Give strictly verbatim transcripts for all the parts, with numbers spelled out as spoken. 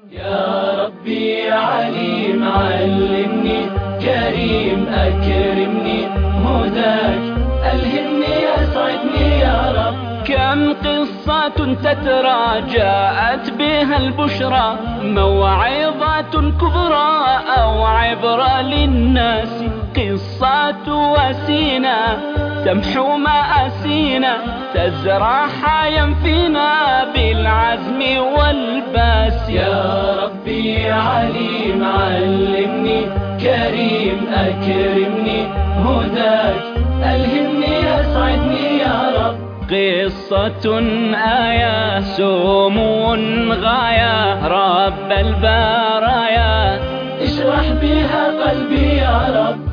يا ربي يا عليم علمني، كريم أكرمني، هداك ألهمني أسعدني يا رب. كم قصة تترى جاءت بها البشرى، موعظة كبرى أو عبرة للناس. قصة وسينا تمحو مآسينا، تزرع حيا فينا بالعزم والباس. يا ربي يا عليم علمني، كريم أكرمني، هداك ألهمني أسعدني يا رب. قصة آية سمو غاية، رب البرايا اشرح بها قلبي يا رب.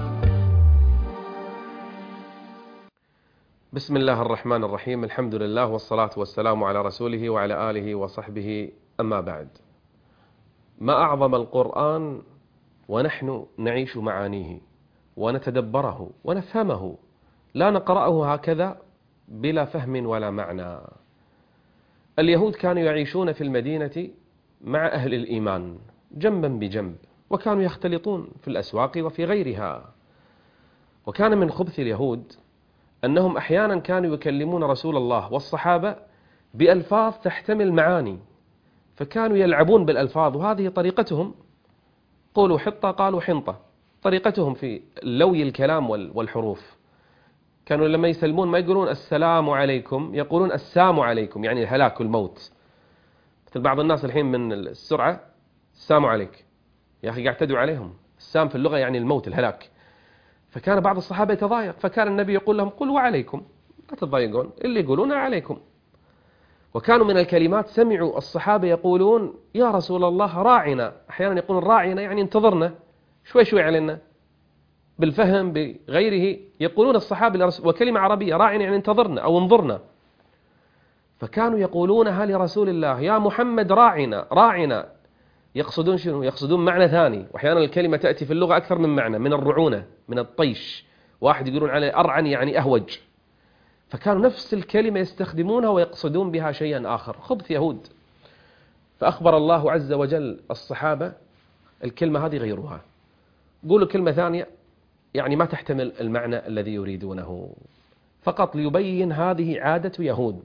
بسم الله الرحمن الرحيم، الحمد لله والصلاة والسلام على رسوله وعلى آله وصحبه، أما بعد. ما أعظم القرآن ونحن نعيش معانيه ونتدبره ونفهمه، لا نقرأه هكذا بلا فهم ولا معنى. اليهود كانوا يعيشون في المدينة مع أهل الإيمان جنبا بجنب، وكانوا يختلطون في الأسواق وفي غيرها. وكان من خبث اليهود أنهم أحيانا كانوا يكلمون رسول الله والصحابة بألفاظ تحتمل معاني، فكانوا يلعبون بالألفاظ، وهذه طريقتهم. قولوا حطة قالوا حنطة، طريقتهم في لوي الكلام والحروف. كانوا لما يسلمون ما يقولون السلام عليكم، يقولون السام عليكم، يعني الهلاك والموت. مثل بعض الناس الحين من السرعة، السام عليك، يا أخي قاعد تدعو عليهم. السام في اللغة يعني الموت، الهلاك. فكان بعض الصحابة يتضايق، فكان النبي يقول لهم قل وعليكم، لا تتضايقون، اللي يقولونه عليكم. وكانوا من الكلمات سمعوا الصحابة يقولون يا رسول الله راعنا، أحيانا يقولون راعنا يعني انتظرنا شوي شوي علينا، بالفهم بغيره يقولون الصحابة لرسول، وكلمة عربية راعنا يعني انتظرنا أو انظرنا. فكانوا يقولونها لرسول الله يا محمد راعنا راعنا، يقصدون شنو؟ يقصدون معنى ثاني. وأحيانا الكلمة تأتي في اللغة أكثر من معنى، من الرعونة، من الطيش. واحد يقولون عليه أرعن يعني أهوج. فكانوا نفس الكلمة يستخدمونها ويقصدون بها شيئا آخر. خبث يهود. فأخبر الله عز وجل الصحابة الكلمة هذه غيرها، قولوا كلمة ثانية يعني ما تحتمل المعنى الذي يريدونه، فقط ليبين هذه عادة يهود.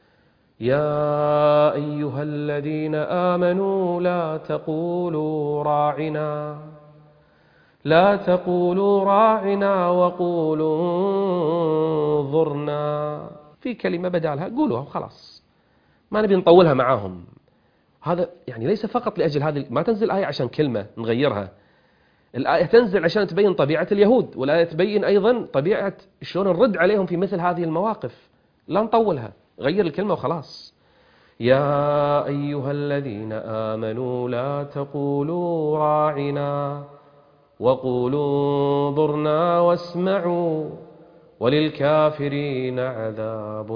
يا أيها الذين آمنوا لا تقولوا راعنا لا تقولوا راعنا وقولوا انظرنا. في كلمة بدالها قولوها وخلاص، ما نبي نطولها معاهم. هذا يعني ليس فقط لأجل هذه، ما تنزل آية عشان كلمة نغيرها. الآية تنزل عشان تبين طبيعة اليهود، والآية تبين أيضا طبيعة شلون نرد عليهم في مثل هذه المواقف. لا نطولها، غير الكلمة وخلاص. يا أيها الذين آمنوا لا تقولوا راعنا وقولوا انظرنا واسمعوا وللكافرين عذاب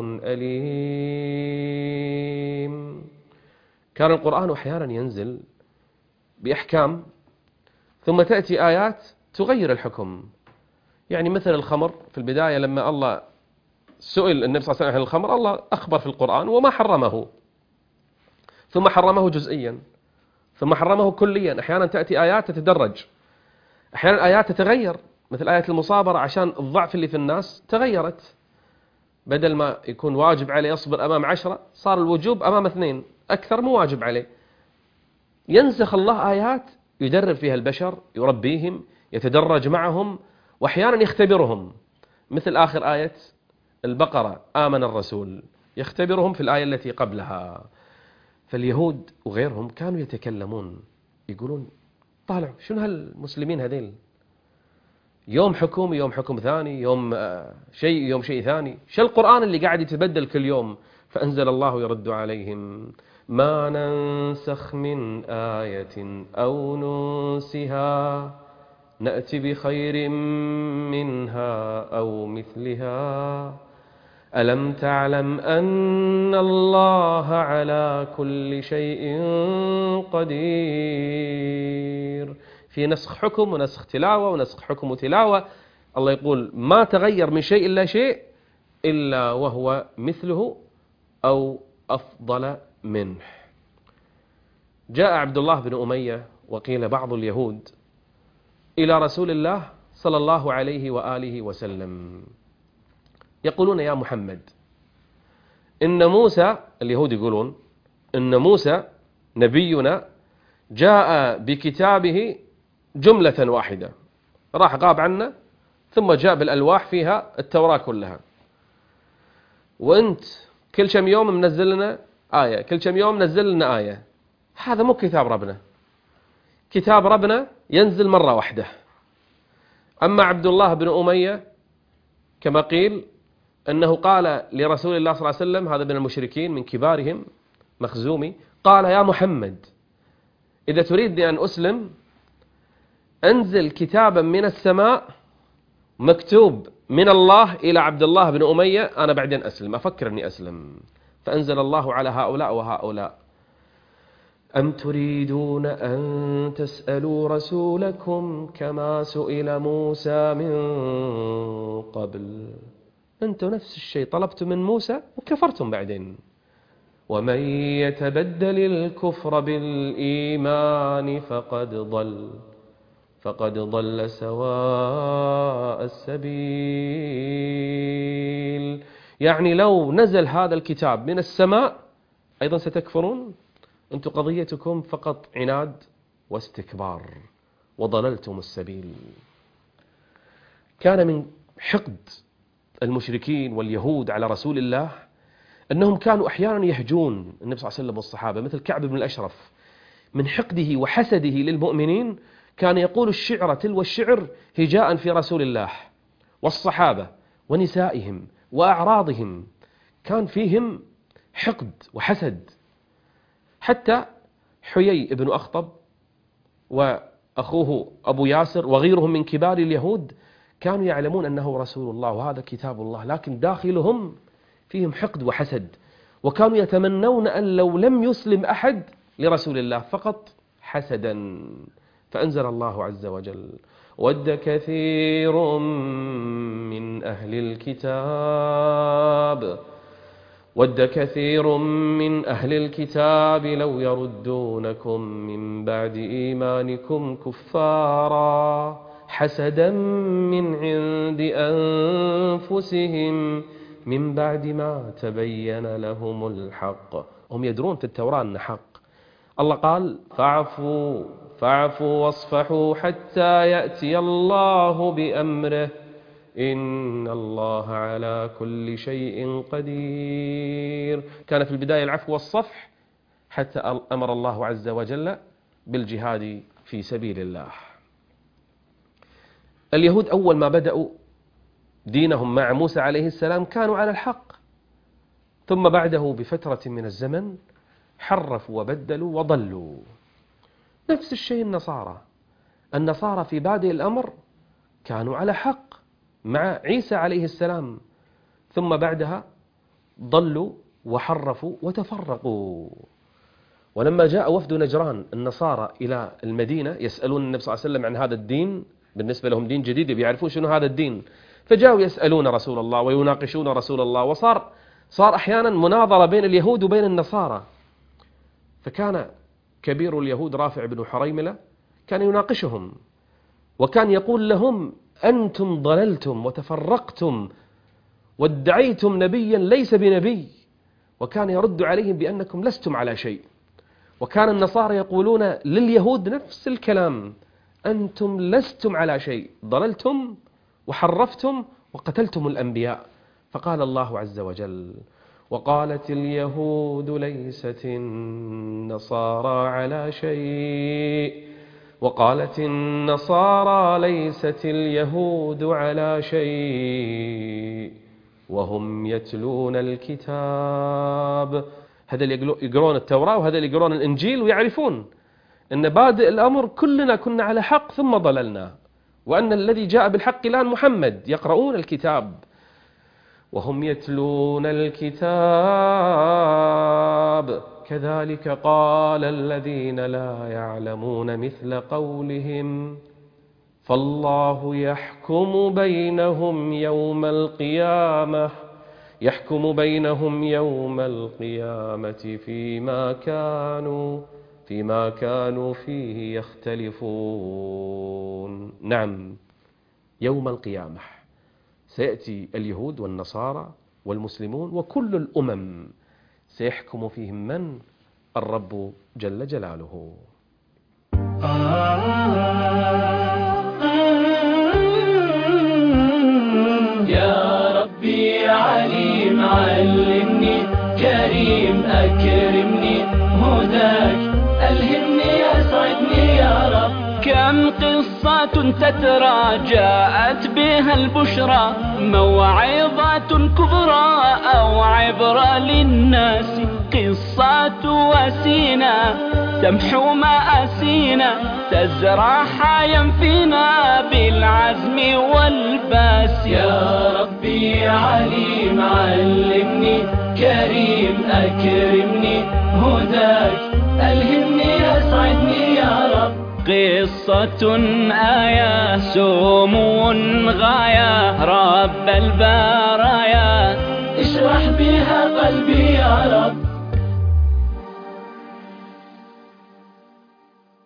أليم. كان القرآن أحيانا ينزل بأحكام ثم تأتي آيات تغير الحكم. يعني مثل الخمر، في البداية لما الله سئل النبي صلى الله عليه وسلم عن الخمر، الله أخبر في القرآن وما حرمه، ثم حرمه جزئيا، ثم حرمه كليا. أحيانا تأتي آيات تتدرج، أحيانا آيات تتغير، مثل آية المصابرة عشان الضعف اللي في الناس تغيرت، بدل ما يكون واجب عليه يصبر أمام عشرة صار الوجوب أمام اثنين، أكثر مو واجب عليه. ينسخ الله آيات يدرب فيها البشر، يربيهم، يتدرج معهم، وأحيانا يختبرهم. مثل آخر آية البقرة آمن الرسول، يختبرهم في الآية التي قبلها. فاليهود وغيرهم كانوا يتكلمون يقولون طالع شنو هالمسلمين هذيل، يوم حكم يوم حكم ثاني، يوم شيء يوم شيء ثاني، شو القرآن اللي قاعد يتبدل كل يوم؟ فأنزل الله يرد عليهم ما ننسخ من آية أو ننسها نأتي بخير منها أو مثلها ألم تعلم أن الله على كل شيء قدير. في نسخ حكم ونسخ تلاوة ونسخ حكم وتلاوة. الله يقول ما تغير من شيء إلا شيء إلا وهو مثله أو أفضل منه. جاء عبد الله بن أمية وقيل بعض اليهود إلى رسول الله صلى الله عليه وآله وسلم يقولون يا محمد إن موسى، اليهود يقولون إن موسى نبينا جاء بكتابه جملة واحدة، راح غاب عنا ثم جاء بالألواح فيها التوراة كلها، وأنت كل كم يوم منزل لنا آية، كل كم يوم نزل لنا آية. هذا مو كتاب ربنا، كتاب ربنا ينزل مرة واحدة. أما عبد الله بن أمية كما قيل أنه قال لرسول الله صلى الله عليه وسلم، هذا من المشركين من كبارهم مخزومي، قال يا محمد إذا تريدني أن أسلم أنزل كتابا من السماء مكتوب من الله إلى عبد الله بن أمية، أنا بعدين أسلم، أفكر أني أسلم. فأنزل الله على هؤلاء وهؤلاء: أم تريدون أن تسألوا رسولكم كما سئل موسى من قبل. أنتم نفس الشيء طلبتم من موسى وكفرتم بعدين. ومن يتبدل الكفر بالإيمان فقد ضل فقد ضل سواء السبيل. يعني لو نزل هذا الكتاب من السماء أيضا ستكفرون. أنتم قضيتكم فقط عناد واستكبار وضللتم السبيل. كان من حقد المشركين واليهود على رسول الله أنهم كانوا أحيانا يهجون النبي صلى الله عليه وسلم والصحابة، مثل كعب بن الأشرف من حقده وحسده للمؤمنين كان يقول الشعر تلو الشعر هجاء في رسول الله والصحابة ونسائهم وأعراضهم. كان فيهم حقد وحسد. حتى حيي بن أخطب وأخوه أبو ياسر وغيرهم من كبار اليهود كانوا يعلمون أنه رسول الله وهذا كتاب الله، لكن داخلهم فيهم حقد وحسد، وكانوا يتمنون أن لو لم يسلم أحد لرسول الله فقط حسدا. فأنزل الله عز وجل: ود كثير من أهل الكتاب ود كثير من أهل الكتاب لو يردونكم من بعد إيمانكم كفارا حسدا من عند أنفسهم من بعد ما تبين لهم الحق. هم يدرون في التوراة أن حق. الله قال: فاعفوا فاعفوا واصفحوا حتى يأتي الله بأمره إن الله على كل شيء قدير. كان في البداية العفو والصفح حتى أمر الله عز وجل بالجهاد في سبيل الله. اليهود أول ما بدأوا دينهم مع موسى عليه السلام كانوا على الحق، ثم بعده بفترة من الزمن حرفوا وبدلوا وضلوا. نفس الشيء النصارى. النصارى في بادئ الأمر كانوا على حق مع عيسى عليه السلام، ثم بعدها ضلوا وحرفوا وتفرقوا. ولما جاء وفد نجران النصارى إلى المدينة يسألون النبي صلى الله عليه وسلم عن هذا الدين، بالنسبة لهم دين جديد بيعرفون شنو هذا الدين، فجاءوا يسألون رسول الله ويناقشون رسول الله، وصار صار أحيانا مناظرة بين اليهود وبين النصارى. فكان كبير اليهود رافع بن حريملة كان يناقشهم وكان يقول لهم: أنتم ضللتم وتفرقتم وادعيتم نبيا ليس بنبي، وكان يرد عليهم بأنكم لستم على شيء. وكان النصارى يقولون لليهود نفس الكلام: أنتم لستم على شيء، ضللتم وحرفتم وقتلتم الأنبياء. فقال الله عز وجل: وقالت اليهود ليست النصارى على شيء وقالت النصارى ليست اليهود على شيء وهم يتلون الكتاب. هذا اللي يقرون التوراة وهذا اللي يقرون الإنجيل ويعرفون أن بادئ الأمر كلنا كنا على حق ثم ضللنا، وأن الذي جاء بالحق الآن محمد. يقرؤون الكتاب وهم يتلون الكتاب كذلك قال الذين لا يعلمون مثل قولهم فالله يحكم بينهم يوم القيامة يحكم بينهم يوم القيامة فيما كانوا فيما كانوا فيه يختلفون. نعم، يوم القيامة سيأتي اليهود والنصارى والمسلمون وكل الأمم، سيحكم فيهم من؟ الرب جل جلاله. يا ربي يا عليم علمني، كريم أكرمني، هداك ألهمني أسعدني يا رب. كم قصة تترى جاءت بها البشرى، موعظة كبرى أو عبرة للناس، قصة وسينا تمحو مآسينا، تزرع حيا فينا بالعزم والباس. يا ربي يا عليم علمني، كريم أكرمني، هداك ألهمني أسعدني يا رب. قصة آية سمو غاية، رب البرايا اشرح بها قلبي يا رب.